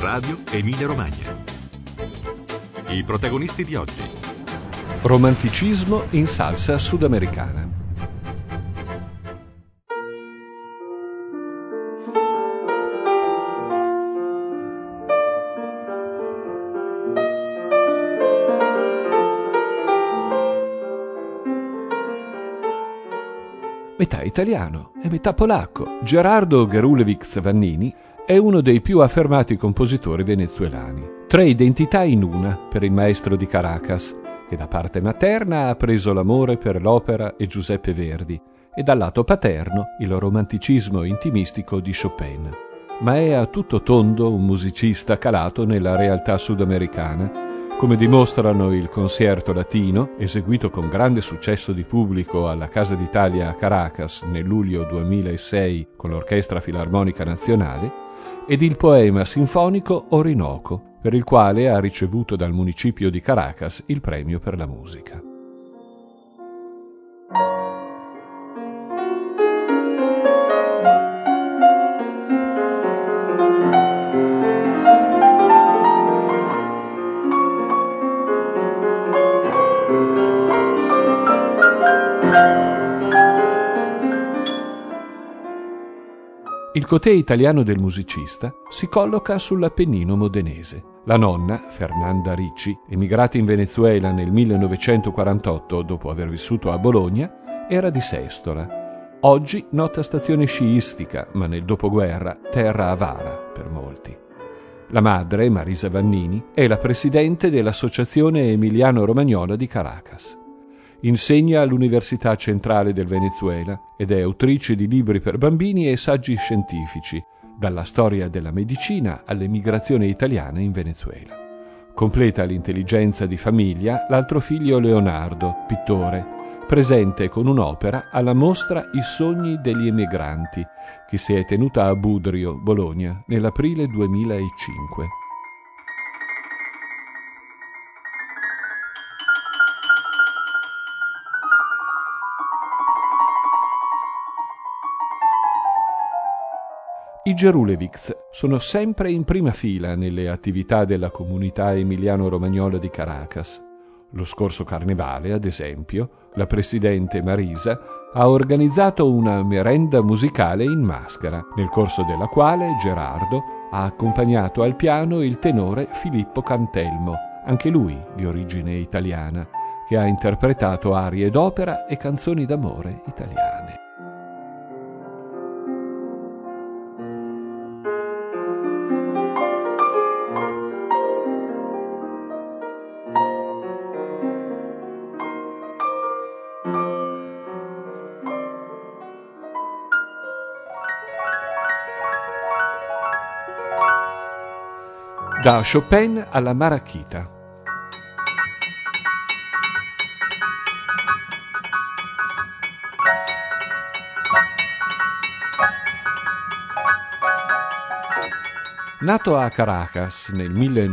Radio Emilia Romagna. I protagonisti di oggi. Romanticismo in salsa sudamericana. Metà italiano e metà polacco, Gerardo Gerulewicz Vannini è uno dei più affermati compositori venezuelani. Tre identità in una per il maestro di Caracas, che da parte materna ha preso l'amore per l'opera e Giuseppe Verdi, e dal lato paterno il romanticismo intimistico di Chopin. Ma è a tutto tondo un musicista calato nella realtà sudamericana, come dimostrano il Concierto Latino, eseguito con grande successo di pubblico alla Casa d'Italia a Caracas nel luglio 2006 con l'Orchestra Filarmonica Nazionale, ed il poema sinfonico Orinoco, per il quale ha ricevuto dal municipio di Caracas il premio per la musica. Il cotè italiano del musicista si colloca sull'Appennino modenese. La nonna, Fernanda Ricci, emigrata in Venezuela nel 1948 dopo aver vissuto a Bologna, era di Sestola. Oggi nota stazione sciistica, ma nel dopoguerra terra avara per molti. La madre, Marisa Vannini, è la presidente dell'Associazione Emiliano-Romagnola di Caracas. Insegna all'Università Centrale del Venezuela ed è autrice di libri per bambini e saggi scientifici, dalla storia della medicina all'emigrazione italiana in Venezuela. Completa l'intelligenza di famiglia l'altro figlio Leonardo, pittore, presente con un'opera alla mostra I sogni degli emigranti, che si è tenuta a Budrio, Bologna, nell'aprile 2005. I Gerulewicz sono sempre in prima fila nelle attività della comunità emiliano-romagnola di Caracas. Lo scorso carnevale, ad esempio, la presidente Marisa ha organizzato una merenda musicale in maschera, nel corso della quale Gerardo ha accompagnato al piano il tenore Filippo Cantelmo, anche lui di origine italiana, che ha interpretato arie d'opera e canzoni d'amore italiane. Da Chopin alla maracchita. Nato a Caracas nel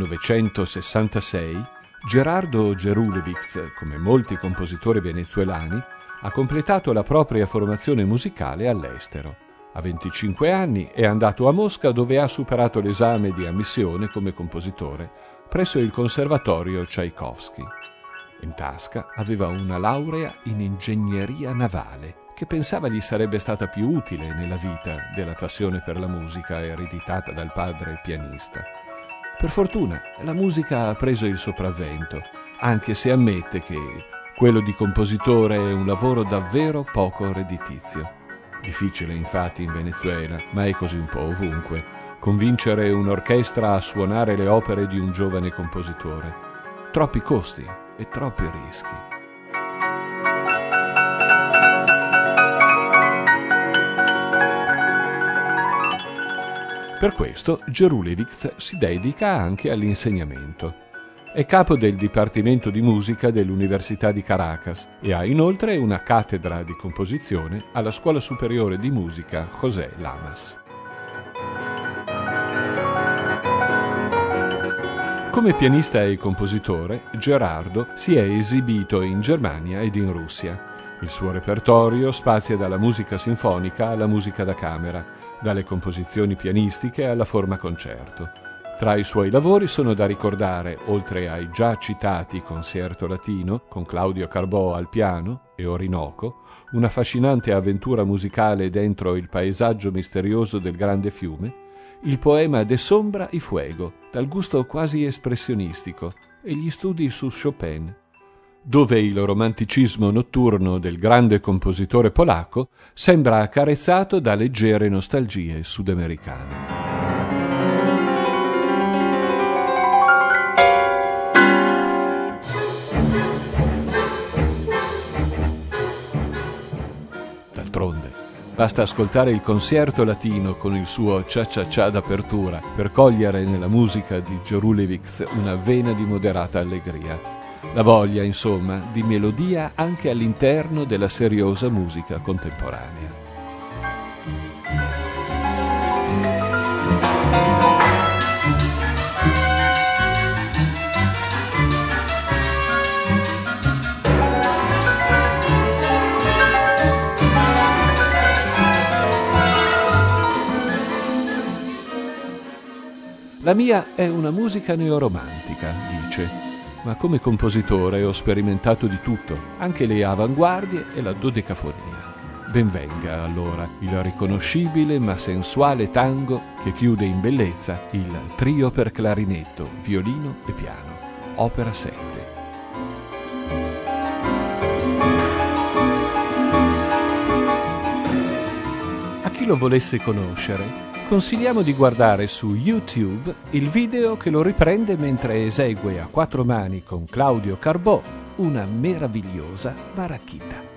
1966, Gerardo Gerulewicz, come molti compositori venezuelani, ha completato la propria formazione musicale all'estero. A 25 anni è andato a Mosca, dove ha superato l'esame di ammissione come compositore presso il Conservatorio Tchaikovsky. In tasca aveva una laurea in ingegneria navale, che pensava gli sarebbe stata più utile nella vita della passione per la musica ereditata dal padre pianista. Per fortuna la musica ha preso il sopravvento, anche se ammette che quello di compositore è un lavoro davvero poco redditizio. Difficile infatti in Venezuela, ma è così un po' ovunque, convincere un'orchestra a suonare le opere di un giovane compositore. Troppi costi e troppi rischi. Per questo Gerulewicz si dedica anche all'insegnamento. È capo del Dipartimento di Musica dell'Università di Caracas e ha inoltre una cattedra di composizione alla Scuola Superiore di Musica José Lamas. Come pianista e compositore, Gerardo si è esibito in Germania ed in Russia. Il suo repertorio spazia dalla musica sinfonica alla musica da camera, dalle composizioni pianistiche alla forma concerto. Tra i suoi lavori sono da ricordare, oltre ai già citati Concerto Latino, con Claudio Carbò al piano, e Orinoco, una affascinante avventura musicale dentro il paesaggio misterioso del grande fiume, il poema De Sombra y Fuego, dal gusto quasi espressionistico, e gli studi su Chopin, dove il romanticismo notturno del grande compositore polacco sembra accarezzato da leggere nostalgie sudamericane. D'altronde, basta ascoltare il Concerto Latino con il suo cia-cia-cia d'apertura per cogliere nella musica di Jurulewicz una vena di moderata allegria. La voglia, insomma, di melodia anche all'interno della seriosa musica contemporanea. La mia è una musica neoromantica, dice, ma come compositore ho sperimentato di tutto, anche le avanguardie e la dodecafonia. Ben venga allora il riconoscibile ma sensuale tango che chiude in bellezza il trio per clarinetto, violino e piano, opera 7. A chi lo volesse conoscere, consigliamo di guardare su YouTube il video che lo riprende mentre esegue a 4 mani con Claudio Carbò una meravigliosa maracchita.